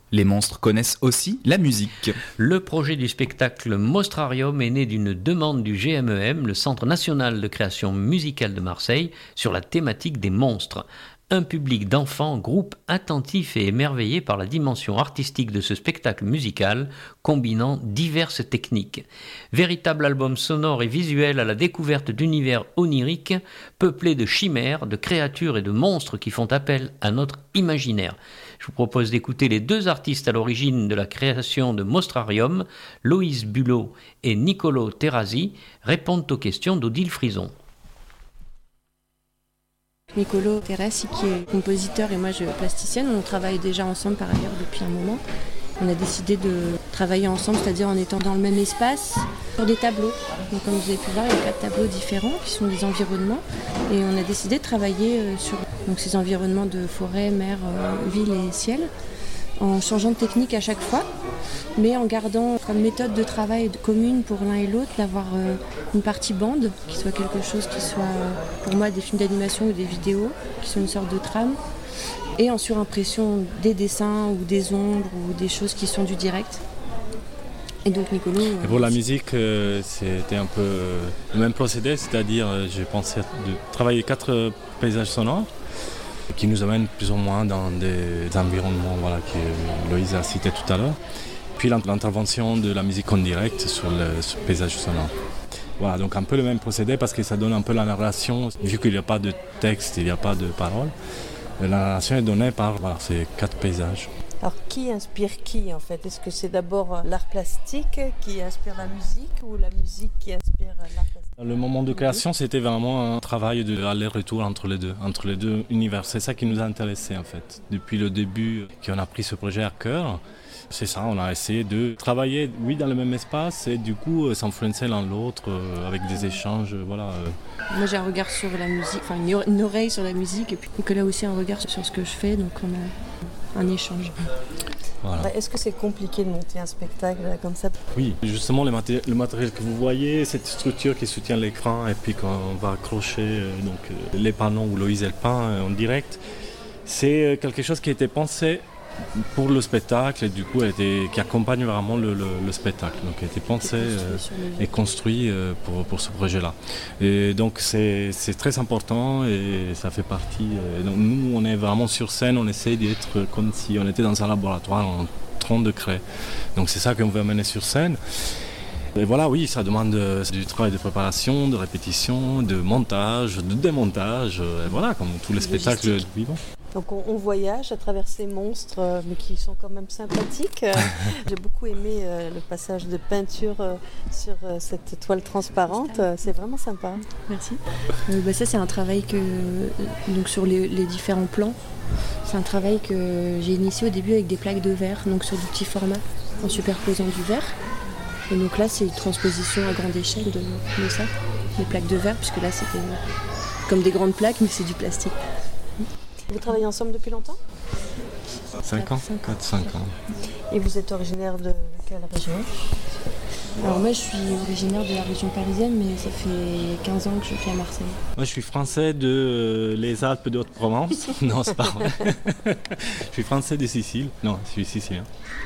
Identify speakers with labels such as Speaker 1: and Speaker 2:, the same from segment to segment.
Speaker 1: Les monstres connaissent aussi la musique.
Speaker 2: Le projet du spectacle Mostrarium est né d'une demande du GMEM, le Centre national de création musicale de Marseille, sur la thématique des monstres. Un public d'enfants, groupe attentif et émerveillé par la dimension artistique de ce spectacle musical, combinant diverses techniques. Véritable album sonore et visuel à la découverte d'univers oniriques, peuplés de chimères, de créatures et de monstres qui font appel à notre imaginaire. Je vous propose d'écouter les deux artistes à l'origine de la création de Mostrarium, Loïs Bulot et Nicolo Terrazzi, répondent aux questions d'Odile Frison.
Speaker 3: Nicolo Terrazzi qui est compositeur et moi je plasticienne, on travaille déjà ensemble par ailleurs depuis un moment. On a décidé de travailler ensemble, c'est-à-dire en étant dans le même espace, sur des tableaux. Donc comme vous avez pu voir, il y a 4 tableaux différents qui sont des environnements. Et on a décidé de travailler sur ces environnements de forêt, mer, ville et ciel, en changeant de technique à chaque fois, mais en gardant comme méthode de travail commune pour l'un et l'autre, d'avoir une partie bande, qui soit quelque chose qui soit pour moi des films d'animation ou des vidéos, qui sont une sorte de trame, et en surimpression des dessins ou des ombres ou des choses qui sont du direct. Et donc Nicolo...
Speaker 4: Et pour la musique, c'était un peu le même procédé, c'est-à-dire j'ai pensé de travailler 4 paysages sonores qui nous amènent plus ou moins dans des environnements que Loïs a cité tout à l'heure. Puis l'intervention de la musique en direct sur le paysage sonore. Voilà, donc un peu le même procédé parce que ça donne un peu la narration, vu qu'il n'y a pas de texte, il n'y a pas de parole. La narration est donnée par ces 4 paysages.
Speaker 5: Alors qui inspire qui en fait? Est-ce que c'est d'abord l'art plastique qui inspire la musique ou la musique qui inspire l'art plastique?
Speaker 4: Le moment de création, c'était vraiment un travail d'aller-retour entre les deux univers. C'est ça qui nous a intéressés en fait. Depuis le début qu'on a pris ce projet à cœur, c'est ça, on a essayé de travailler, oui, dans le même espace et du coup s'influencer l'un l'autre avec des échanges,
Speaker 3: Moi j'ai un regard sur la musique, enfin une oreille sur la musique et puis Nicolas aussi un regard sur ce que je fais, donc on a un échange.
Speaker 4: Voilà.
Speaker 5: Est-ce que c'est compliqué de monter un spectacle comme ça?
Speaker 4: Oui, justement le matériel que vous voyez, cette structure qui soutient l'écran et puis quand on va accrocher les panneaux où Loïs elle peint en direct, c'est quelque chose qui a été pensé pour le spectacle et du coup qui accompagne vraiment le spectacle. Donc a été pensé et construit pour ce projet-là. Et donc c'est très important et ça fait partie. Donc nous on est vraiment sur scène, on essaie d'être comme si on était dans un laboratoire en train de créer. Donc c'est ça qu'on veut amener sur scène. Et voilà, oui, ça demande du travail de préparation, de répétition, de montage, de démontage, et voilà, comme tous les spectacles vivants.
Speaker 5: Donc on voyage à travers ces monstres, mais qui sont quand même sympathiques. J'ai beaucoup aimé le passage de peinture sur cette toile transparente. C'est vraiment sympa.
Speaker 3: Merci. Ça c'est un travail donc sur les différents plans. C'est un travail que j'ai initié au début avec des plaques de verre, donc sur du petit format, en superposant du verre. Et donc là c'est une transposition à grande échelle de ça, des plaques de verre, puisque là c'était comme des grandes plaques, mais c'est du plastique.
Speaker 5: Vous travaillez ensemble depuis longtemps?
Speaker 4: 5 ans, 4-5 ans.
Speaker 5: Et vous êtes originaire de quelle région?
Speaker 3: Alors moi je suis originaire de la région parisienne, mais ça fait 15 ans que je vis à Marseille.
Speaker 4: Moi je suis français de les Alpes de Haute-Provence. Non, c'est pas vrai. Je suis français de Sicile. Non, je suis sicilien.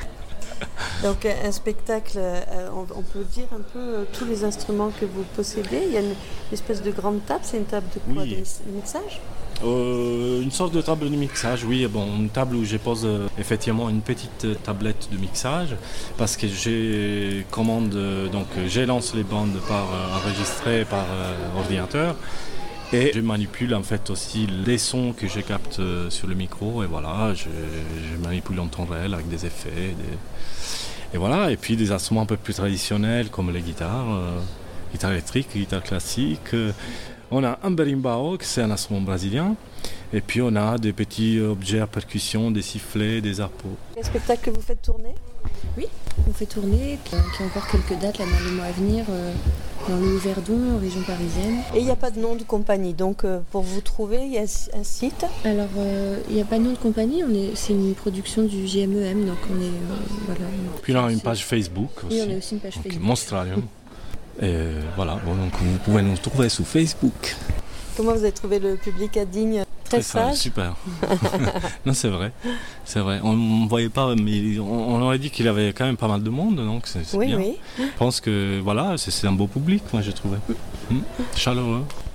Speaker 5: Donc un spectacle, on peut dire un peu tous les instruments que vous possédez. Il y a une espèce de grande table, c'est une table de quoi?
Speaker 4: Oui.
Speaker 5: De mixage?
Speaker 4: Une sorte de table de mixage, oui. Une table où je pose effectivement une petite tablette de mixage parce que j'ai lance les bandes enregistrées par ordinateur et je manipule en fait aussi les sons que je capte sur le micro et voilà, je manipule en temps réel avec des effets. Et voilà, et puis des instruments un peu plus traditionnels comme les guitares électriques, guitare classique. On a un berimbau, c'est un instrument brésilien, et puis on a des petits objets à percussion, des sifflets, des arpeaux.
Speaker 5: Quel spectacle que vous faites tourner?
Speaker 3: Oui, on fait tourner, qui a encore quelques dates là, dans les mois à venir, dans le Haut-Verdon, en région parisienne.
Speaker 5: Et il n'y a pas de nom de compagnie, donc pour vous trouver, il y a un site?
Speaker 3: Alors, il n'y a pas de nom de compagnie, c'est une production du GMEM, donc on est... voilà.
Speaker 4: Puis on a une page Facebook aussi.
Speaker 3: Oui, on a aussi une page Facebook.
Speaker 4: Monstrarium. Et voilà, donc vous pouvez nous trouver sur Facebook.
Speaker 5: Comment vous avez trouvé le public à Digne? très sage.
Speaker 4: Super. Non, c'est vrai. On ne voyait pas, mais on aurait dit qu'il avait quand même pas mal de monde, donc c'est
Speaker 5: Oui,
Speaker 4: bien.
Speaker 5: oui.
Speaker 4: Je pense que voilà, c'est un beau public, moi je trouvais. Chaleureux.